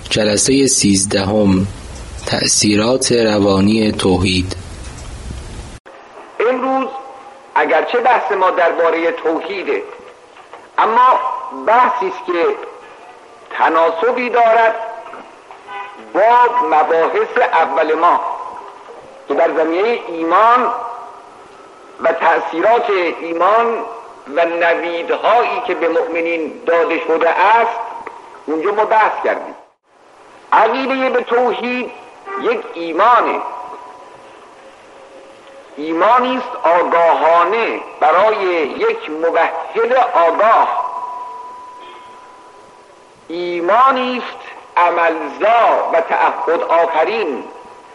جلسه 13 تأثیرات روانی توحید. امروز اگرچه بحث ما درباره توحیده، اما بحثی است که تناسبی دارد با مباحث اول ما که در زمینه ایمان و تأثیرات ایمان و نویدهایی که به مؤمنین داده شده است اونجا ما بحث کردیم. عقیده به توحید یک ایمانی است آگاهانه برای یک موحد آگاه، ایمانی است عملزا و تعهد آفرین،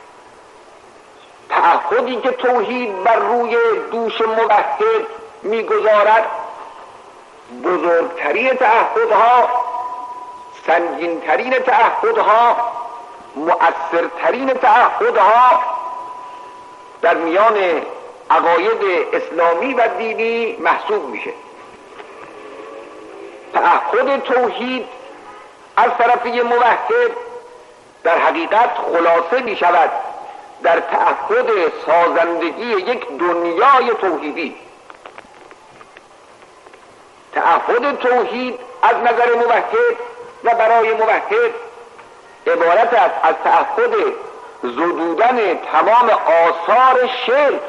تعهدی که توحید بر روی دوش موحد میگذارد بزرگترین تعهدها، سنگینترین تعهدها، مؤثرترین تعهدها در میان عقاید اسلامی و دینی محسوب میشه. تعهد توحید از طرف موحد در حقیقت خلاصه می شود در تعهد سازندگی یک دنیای توحیدی. تعهد توحید از نظر موحد و برای موحد عبارت است از تعهد زدودن تمام آثار شرک.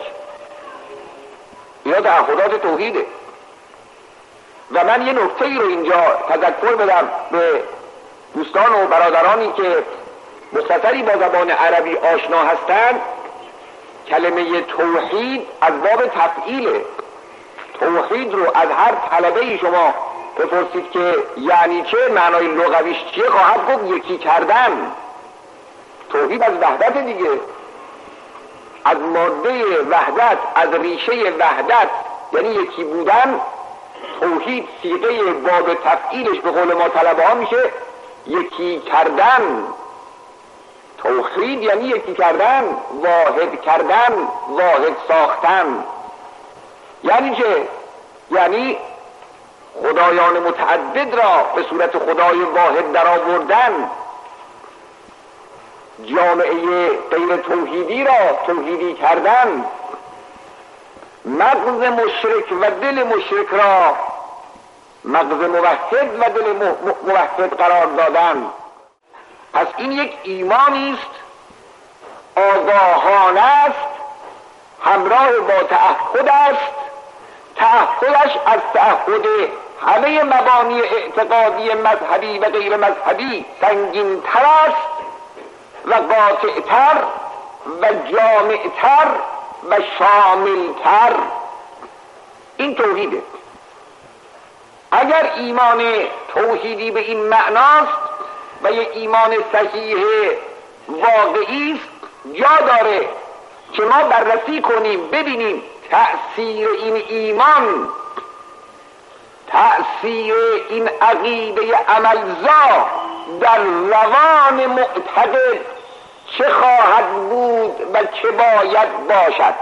اینا تعهدات توحیده. و من یه نکته ای رو اینجا تذکر بدم به دوستان و برادرانی که مختصری با زبان عربی آشنا هستند. کلمه توحید از باب تفعیله. توحید رو از هر طلبه شما بپرسید که یعنی چه، معنای لغویش چیه، خواهد گفت یکی کردن. توحید از وحدت دیگه، از ماده وحدت، از ریشه وحدت، یعنی یکی بودن. توحید صیغه باب تفعیلش به قول ما طلبه ها میشه یکی کردن. توحید یعنی یکی کردن، واحد کردن، واحد ساختن. یعنی چه؟ یعنی خدایان متعدد را به صورت خدای واحد در آوردن، جامعه غیر توحیدی را توحیدی کردن، مغز مشرک و دل مشرک را مغز موحد و دل موحد قرار دادن. پس این یک ایمانی است آگاهانه است، همراه با تعهد است. تعهدش از تعهد همه مبانی اعتقادی مذهبی و غیر مذهبی سنگین تر است و قاطعتر و جامعتر و شاملتر. این توحیده. اگر ایمان توحیدی به این معناست و یک ایمان صحیح واقعی است، جا داره که ما بررسی کنیم، ببینیم تأثیر این ایمان، تأثیر این عقیده عملزا در روان معتقد چه خواهد بود و چه باید باشد.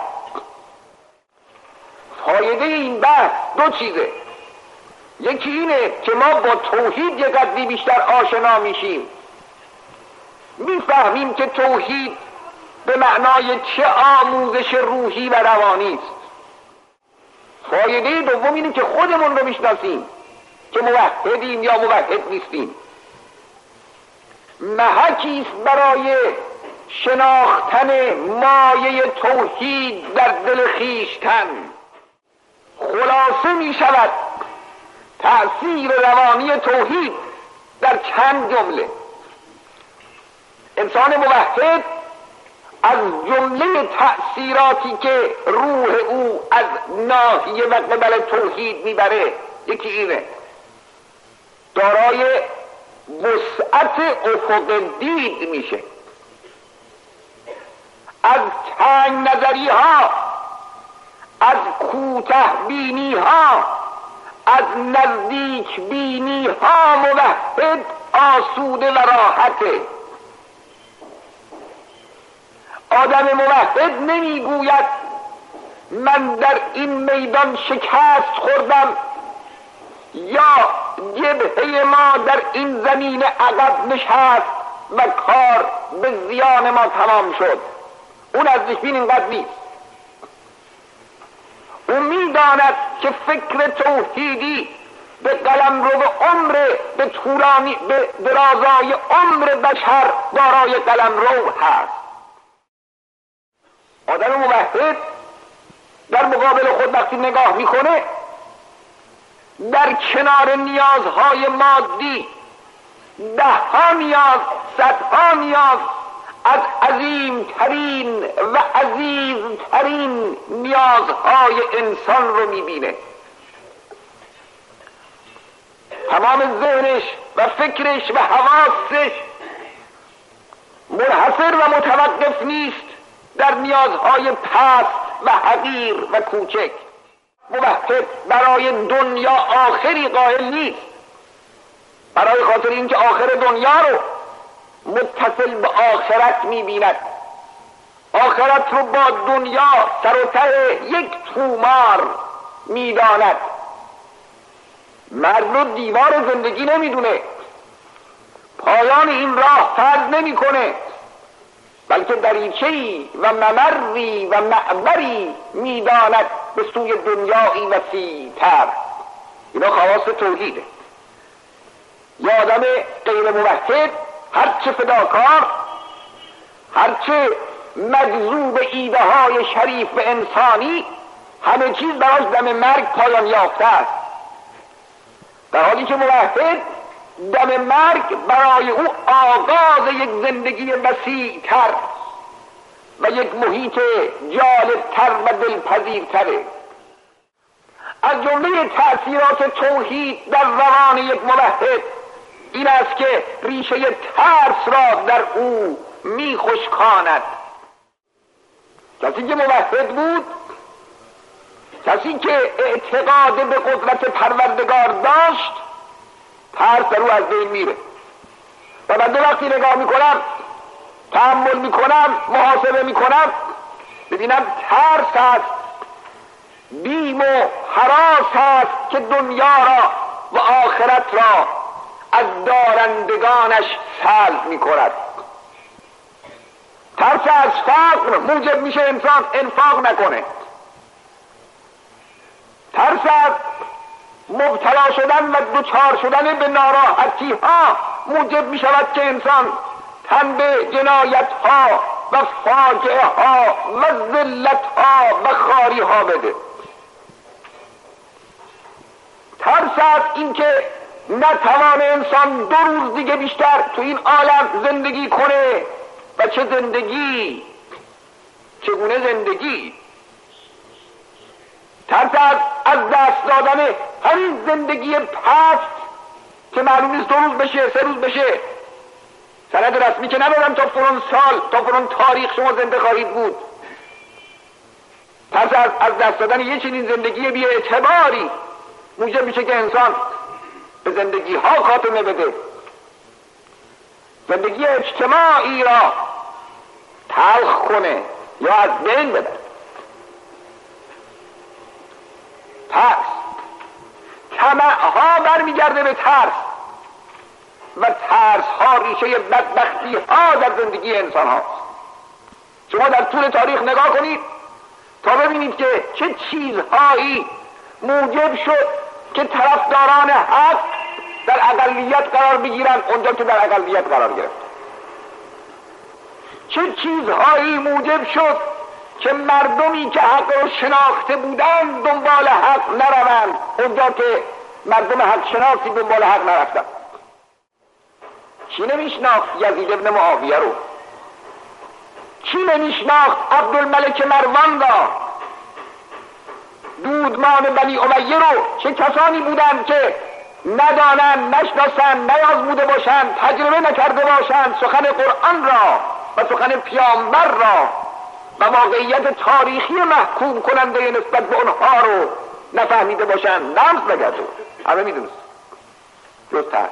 فایده این بحث دو چیزه. یکی اینه که ما با توحید یک قدری بیشتر آشنا میشیم، میفهمیم که توحید به معنای چه آموزش روحی و روانی است. فایده دوم اینه که خودمون رو میشناسیم که موحدیم یا موحد نیستیم. محکی است برای شناختن مایه توحید در دل خویشتن. خلاصه می شود تأثیر روانی توحید در چند جمله. انسان موحد از جمله تأثیراتی که روح او از ناحیه و قبل توحید میبره یکی اینه: دارای وسعت افق دید میشه. از تنگ نظری ها، از کوته بینی ها، از نزدیک بینی ها موحد آسوده و راحته. آدم موحد نمیگوید من در این میدان شکست خوردم یا جبهه ما در این زمین عقب نشست و کار به زیان ما تمام شد. اون از بین اینقدر نیست. او میداند که فکر توحیدی به قلمرو عمر، به طولانی، به درازای عمر بشر دارای قلمرو هست. آدم موحد در مقابل خود وقتی نگاه میکنه، در کنار نیازهای مادی دهها نیاز، صدها نیاز از عظیمترین و عزیزترین نیازهای انسان رو میبینه. تمام ذهنش و فکرش و حواسش منحصر و متوقف نیست در نیازهای پست و حقیر و کوچک. موحد برای دنیا آخری قائل نیست، برای خاطر اینکه آخر دنیا رو متصل به آخرت می‌بیند. آخرت رو با دنیا سر و ته یک تومار می‌داند. مرد رو دیوار زندگی نمی‌دونه، پایان این راه فرض نمی‌کنه، بلکه دریچه‌ای و ممری و معبری می‌داند به سوی دنیایی وسیع‌تر. اینا خواص توحیده. یا آدم غیر موحد هرچه فداکار، هرچه مجذوب ایده های شریف و انسانی، همه چیز براش دم مرگ پایان یافته است، در حالی که موحد دم مرگ برای او آغاز یک زندگی وسیع‌تر و یک محیط جالبتر و دلپذیرتره. از جمله تأثیرات توحید در روان یک موحد این است که ریشه ترس را در او میخشکاند. کسی که موحد بود، کسی که اعتقاد به قدرت پروردگار داشت، ترس در او از بین میره. و من وقتی نگاه میکنم، تأمل میکنم، محاسبه میکنم، ببینم ترس هست، بیم و هراس هست که دنیا را و آخرت را از دارندگانش سلب میکند. ترس از فقر موجب میشه انسان انفاق نکنه. ترس از مبتلا شدن و دچار شدن به ناراحتی ها موجب میشود که انسان تن به جنایت ها و فاجعه ها و ذلت ها و خاری ها بده. ترس از اینکه نتوان انسان 2 روز دیگه بیشتر تو این عالم زندگی کنه. و چه زندگی، چگونه زندگی. ترس از دست دادن همین زندگی پست که معلوم نیست 2 روز بشه، 3 روز بشه، سند رسمی که ندارم تا فلان سال، تا فلان تاریخ شما زنده خواهید بود. ترس از دست دادن یه چنین زندگی بی اعتباری موجب میشه که انسان به زندگی ها خاتمه بده، زندگی اجتماعی را تلخ کنه یا از بین بده. ترس، طمع ها برمیگرده به ترس و ترس ها ریشه بدبختی ها در زندگی انسان هاست. شما در طول تاریخ نگاه کنید تا ببینید که چه چیزهایی موجب شد که طرفداران حق در اقلیت قرار بگیرن اونجا که در اقلیت قرار گرفت. چه چیزهایی موجب شد که مردمی که حق رو شناخته بودند دنبال حق نروند اونجا که مردم حق شناختی دنبال حق نرفتند. کی نمیشناخت یزید ابن معاویه رو؟ کی نمیشناخت عبدالملک مروان را؟ دودمان بنی امیه رو چه کسانی بودند که ندانند، نشناسند، نیازموده باشند، تجربه نکرده باشند سخن قرآن را و سخن پیامبر را و واقعیت تاریخی محکوم کننده نسبت به اونها رو نفهمیده باشند، لمس نکرده. همه میدونست جز ترس.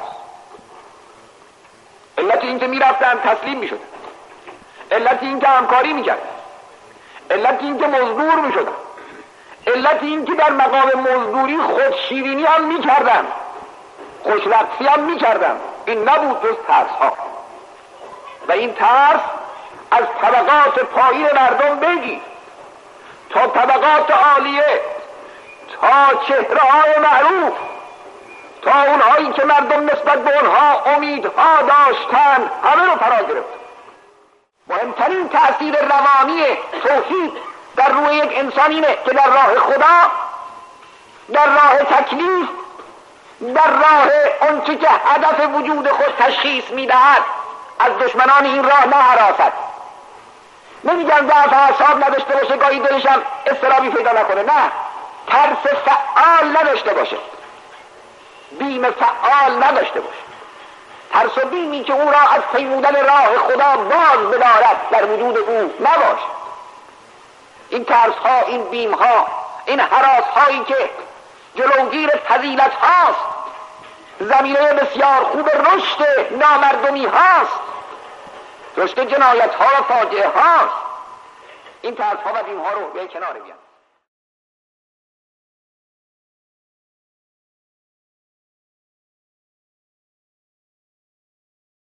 علت این که میرفتن تسلیم میشدن، علت این که همکاری میکرد، علت این که مزدور میشدن، علت این که در مقام مزدوری خودشیرینی هم میکردن، خوشرقصی هم میکردن، این نبود جز ترس ها. و این ترس از طبقات پایین مردم بگیر تا طبقات عالیه، تا چهره‌های معروف، تا اونهایی که مردم نسبت به اونها امیدها داشتن، همه رو فرا گرفت. مهمترین تأثیر روانی توحید در روی یک انسان اینه که در راه خدا، در راه تکلیف، در راه آنچه که هدف وجود خود تشخیص میدهد از دشمنان این راه نهراسد. نمیگم ضعف اعصاب نداشته باشه، گاهی دلشم اضطرابی پیدا نکنه، نه، ترس فعال نداشته باشه، بیم فعال نداشته باشه، ترس و بیمی که او را از پیمودن راه خدا باز بدارد در وجود او نباشه. این ترس ها، این بیم ها، این هراس هایی که جلوگیر فضیلت هاست، زمینه بسیار خوب رشد نامردمی هاست، رشد جنایت ها و فاجعه هاست، این ترس ها و بیم ها رو به کنار بیان.